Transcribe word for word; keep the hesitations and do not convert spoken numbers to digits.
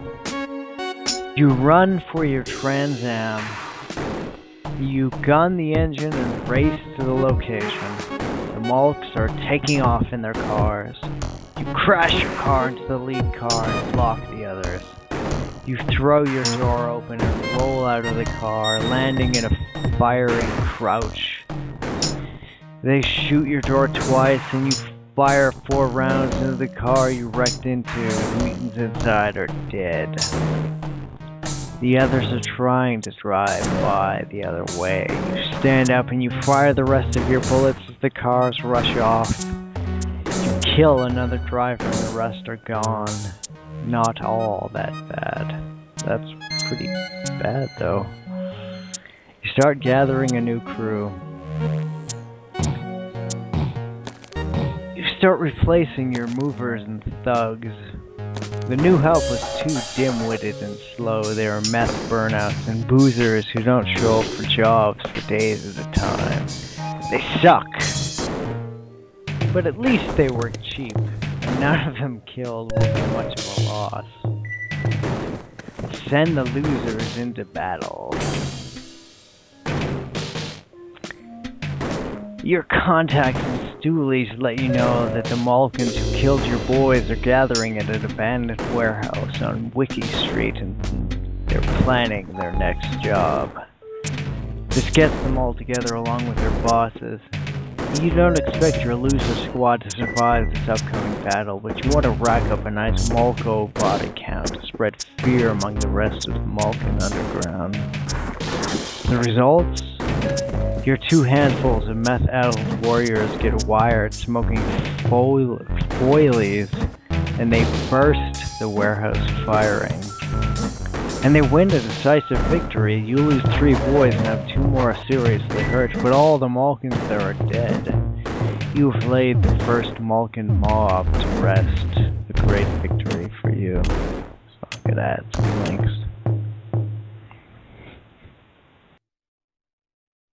You run for your Trans Am. You gun the engine and race to the location. The Malks are taking off in their cars. You crash your car into the lead car and block the others. You throw your door open and roll out of the car, landing in a firing crouch. They shoot your door twice and you fire four rounds into the car you wrecked into. The mutants inside are dead. The others are trying to drive by the other way. You stand up and you fire the rest of your bullets as the cars rush off. You kill another driver and the rest are gone. Not all that bad. That's pretty bad though. You start gathering a new crew. You start replacing your movers and thugs. The new help was too dim-witted and slow. They are meth burnouts and boozers who don't show up for jobs for days at a time. They suck. But at least they were cheap, and none of them killed will be much of a loss. Send the losers into battle. Your contacts and stoolies let you know that the Malkins who killed your boys are gathering at an abandoned warehouse on Wiki Street and they're planning their next job. This gets them all together along with their bosses. You don't expect your loser squad to survive this upcoming battle, but you want to rack up a nice Malko body count to spread fear among the rest of the Malkin underground. The results? Your two handfuls of meth-addled warriors get wired smoking foil- foilies, and they burst the warehouse firing. And they win a decisive victory. You lose three boys and have two more seriously hurt, but all the Malkins there are dead. You have laid the first Malkin mob to rest. A great victory for you. So I'll get ads and links.